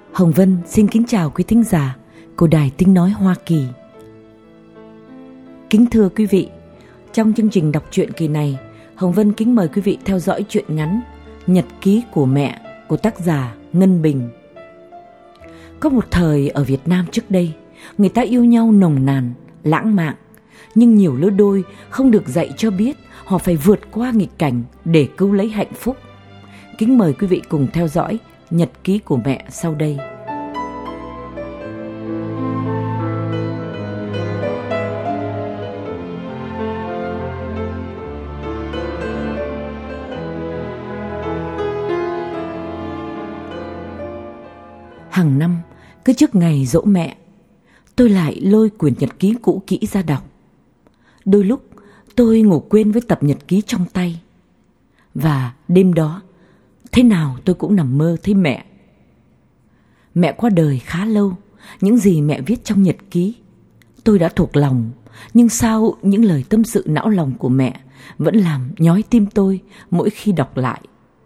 Hồng Vân xin kính chào quý thính giả của Đài Tiếng Nói Hoa Kỳ. Kính thưa quý vị, trong chương trình đọc truyện kỳ này, Hồng Vân kính mời quý vị theo dõi truyện ngắn Nhật ký của mẹ của tác giả Ngân Bình. Có một thời ở Việt Nam trước đây, người ta yêu nhau nồng nàn, lãng mạn, nhưng nhiều lứa đôi không được dạy cho biết họ phải vượt qua nghịch cảnh để cứu lấy hạnh phúc. Kính mời quý vị cùng theo dõi Nhật ký của mẹ sau đây. Hàng năm, cứ trước ngày giỗ mẹ, tôi lại lôi quyển nhật ký cũ kỹ ra đọc. Đôi lúc tôi ngủ quên với tập nhật ký trong tay. Và đêm đó, thế nào tôi cũng nằm mơ thấy mẹ. Mẹ qua đời khá lâu, những gì mẹ viết trong nhật ký tôi đã thuộc lòng. Nhưng sao những lời tâm sự não lòng của mẹ vẫn làm nhói tim tôi mỗi khi đọc lại.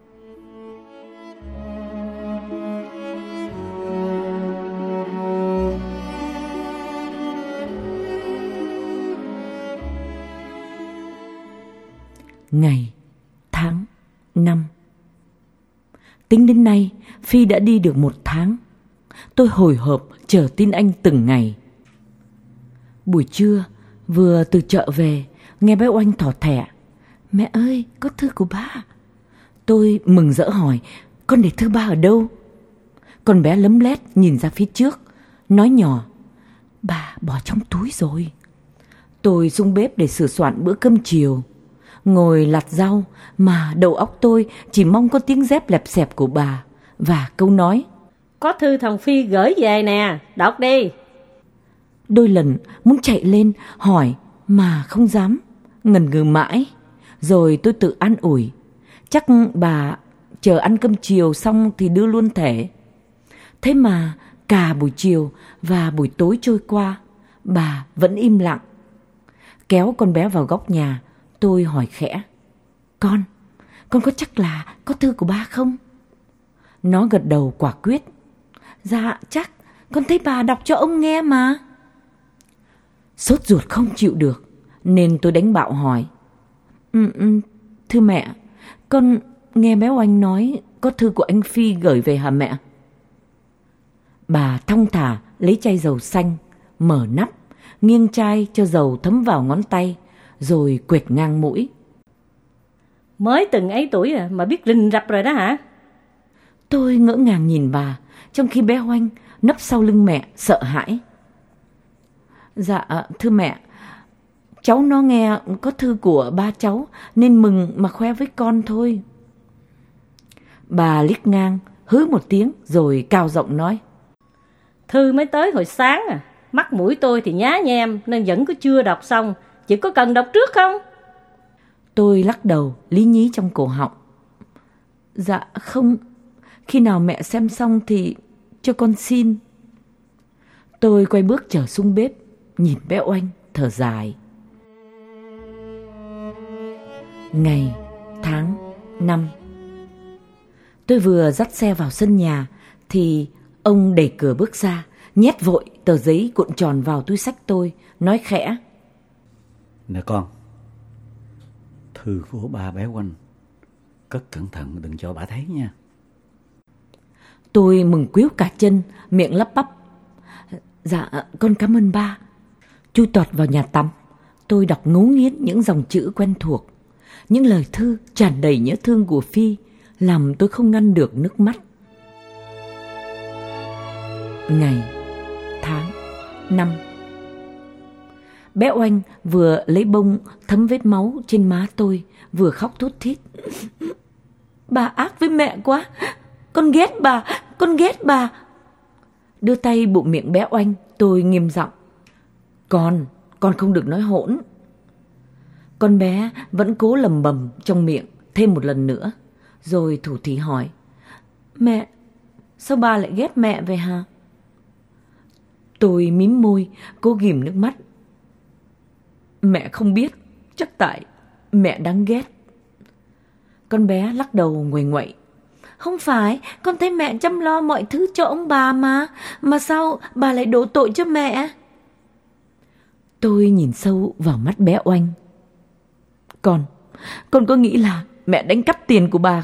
Ngày, tháng, năm. Tính đến nay, Phi đã đi được 1 tháng. Tôi hồi hộp chờ tin anh từng ngày. Buổi trưa, vừa từ chợ về, nghe bé Oanh thỏ thẻ: "Mẹ ơi, có thư của ba." Tôi mừng rỡ hỏi: "Con để thư ba ở đâu?" Con bé lấm lét nhìn ra phía trước, nói nhỏ: "Bà bỏ trong túi rồi." Tôi xuống bếp để sửa soạn bữa cơm chiều. Ngồi lặt rau mà đầu óc tôi chỉ mong có tiếng dép lẹp xẹp của bà và câu nói: "Có thư thằng Phi gửi về nè, đọc đi." Đôi lần muốn chạy lên hỏi mà không dám, ngần ngừ mãi. Rồi tôi tự an ủi: chắc bà chờ ăn cơm chiều xong thì đưa luôn thể. Thế mà cả buổi chiều và buổi tối trôi qua, bà vẫn im lặng. Kéo con bé vào góc nhà, tôi hỏi khẽ: Con có chắc là có thư của ba không?" Nó gật đầu quả quyết: "Dạ chắc, con thấy bà đọc cho ông nghe mà." Sốt ruột không chịu được nên tôi đánh bạo hỏi: "Thưa mẹ, con nghe bé Oanh nói có thư của anh Phi gửi về hả mẹ?" Bà thong thả lấy chai dầu xanh, mở nắp, nghiêng chai cho dầu thấm vào ngón tay, rồi quệt ngang mũi: "Mới từng ấy tuổi mà biết rình rập rồi đó hả?" Tôi ngỡ ngàng nhìn bà, trong khi bé Oanh nấp sau lưng mẹ sợ hãi. "Dạ thưa mẹ, cháu nó nghe có thư của ba cháu nên mừng mà khoe với con thôi." Bà liếc ngang, hứ một tiếng rồi cao giọng nói: "Thư mới tới hồi sáng mắt mũi tôi thì nhá nhem nên vẫn có chưa đọc xong, chỉ có cần đọc trước không?" Tôi lắc đầu lý nhí trong cổ họng: "Dạ không, khi nào mẹ xem xong thì cho con xin." Tôi quay bước trở xuống bếp, nhìn bé Oanh thở dài. Ngày, tháng, năm. Tôi vừa dắt xe vào sân nhà thì ông đẩy cửa bước ra, nhét vội tờ giấy cuộn tròn vào túi xách tôi, nói khẽ: "Nè con, thư của ba bé Oanh, cất cẩn thận đừng cho bà thấy nha." Tôi mừng quýu cả chân, miệng lắp bắp: "Dạ con cảm ơn ba." Chui tọt vào nhà tắm, tôi đọc ngấu nghiến những dòng chữ quen thuộc. Những lời thư tràn đầy nhớ thương của Phi làm tôi không ngăn được nước mắt. Ngày, tháng, năm. Bé Oanh vừa lấy bông thấm vết máu trên má tôi, vừa khóc thút thít: "Bà ác với mẹ quá, con ghét bà, con ghét bà." Đưa tay bụm miệng bé Oanh, tôi nghiêm giọng: Con không được nói hỗn." Con bé vẫn cố lầm bầm trong miệng thêm một lần nữa, rồi thủ thỉ hỏi: "Mẹ, sao bà lại ghét mẹ vậy hả?" Tôi mím môi, cố ghìm nước mắt: "Mẹ không biết, chắc tại mẹ đáng ghét." Con bé lắc đầu nguầy nguậy: Không phải, con thấy mẹ chăm lo mọi thứ cho ông bà mà. Mà sao bà lại đổ tội cho mẹ? Tôi nhìn sâu vào mắt bé Oanh. Con có nghĩ là mẹ đánh cắp tiền của bà